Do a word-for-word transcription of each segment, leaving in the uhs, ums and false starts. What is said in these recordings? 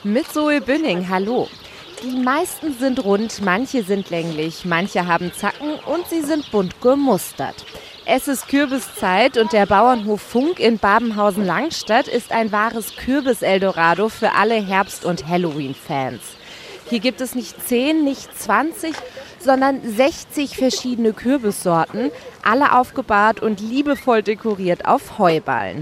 Mit Zoe Bünning, hallo. Die meisten sind rund, manche sind länglich, manche haben Zacken und sie sind bunt gemustert. Es ist Kürbiszeit und der Bauernhof Funk in Babenhausen-Langstadt ist ein wahres Kürbis-Eldorado für alle Herbst- und Halloween-Fans. Hier gibt es nicht zehn, nicht zwanzig, sondern sechzig verschiedene Kürbissorten, alle aufgebahrt und liebevoll dekoriert auf Heuballen.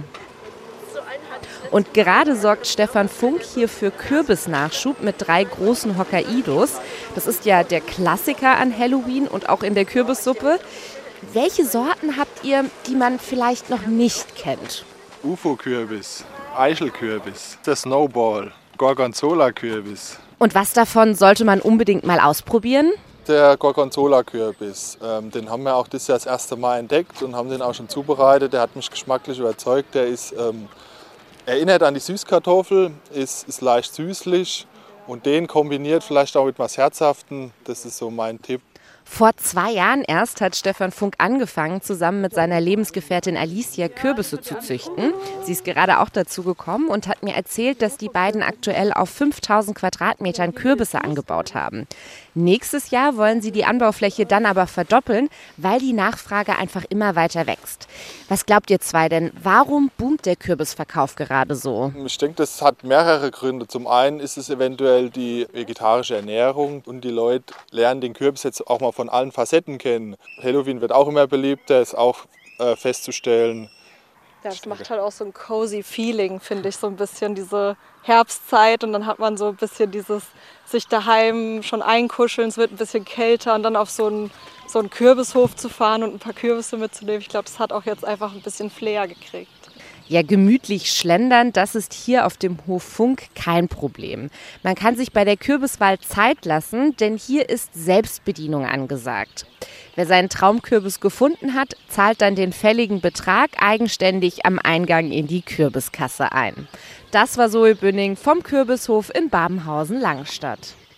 Und gerade sorgt Stefan Funk hier für Kürbisnachschub mit drei großen Hokkaidos. Das ist ja der Klassiker an Halloween und auch in der Kürbissuppe. Welche Sorten habt ihr, die man vielleicht noch nicht kennt? U F O-Kürbis, Eichelkürbis, der Snowball, Gorgonzola-Kürbis. Und was davon sollte man unbedingt mal ausprobieren? Der Gorgonzola-Kürbis, ähm, den haben wir auch dieses Jahr das erste Mal entdeckt und haben den auch schon zubereitet. Der hat mich geschmacklich überzeugt. Der ist, ähm, erinnert an die Süßkartoffel, ist, ist leicht süßlich und den kombiniert vielleicht auch mit was Herzhaften. Das ist so mein Tipp. Vor zwei Jahren erst hat Stefan Funk angefangen, zusammen mit seiner Lebensgefährtin Alicia Kürbisse zu züchten. Sie ist gerade auch dazu gekommen und hat mir erzählt, dass die beiden aktuell auf fünftausend Quadratmetern Kürbisse angebaut haben. Nächstes Jahr wollen sie die Anbaufläche dann aber verdoppeln, weil die Nachfrage einfach immer weiter wächst. Was glaubt ihr zwei denn, warum boomt der Kürbisverkauf gerade so? Ich denke, das hat mehrere Gründe. Zum einen ist es eventuell die vegetarische Ernährung und die Leute lernen den Kürbis jetzt auch mal von allen Facetten kennen. Halloween wird auch immer beliebter, ist auch äh, festzustellen. Das macht halt auch so ein cozy Feeling, finde ich, so ein bisschen diese Herbstzeit und dann hat man so ein bisschen dieses sich daheim schon einkuscheln, es wird ein bisschen kälter und dann auf so einen, so einen Kürbishof zu fahren und ein paar Kürbisse mitzunehmen. Ich glaube, das hat auch jetzt einfach ein bisschen Flair gekriegt. Ja, gemütlich schlendern, das ist hier auf dem Hof Funk kein Problem. Man kann sich bei der Kürbiswahl Zeit lassen, denn hier ist Selbstbedienung angesagt. Wer seinen Traumkürbis gefunden hat, zahlt dann den fälligen Betrag eigenständig am Eingang in die Kürbiskasse ein. Das war Zoe Bünning vom Kürbishof in Babenhausen-Langstadt.